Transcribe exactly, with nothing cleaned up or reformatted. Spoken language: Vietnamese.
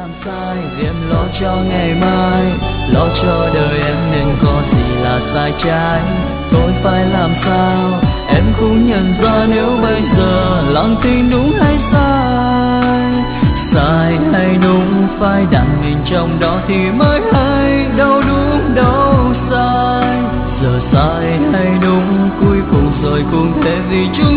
làm sai vì em lo cho ngày mai, lo cho đời em nên có gì là sai trái. Tôi phải làm sao em cũng nhận ra nếu bây giờ lặng thinh đúng hay sai. Sai hay đúng phải đặt mình trong đó thì mới hay đâu đúng đâu sai. Giờ sai hay đúng cuối cùng rồi cũng thế vì chúng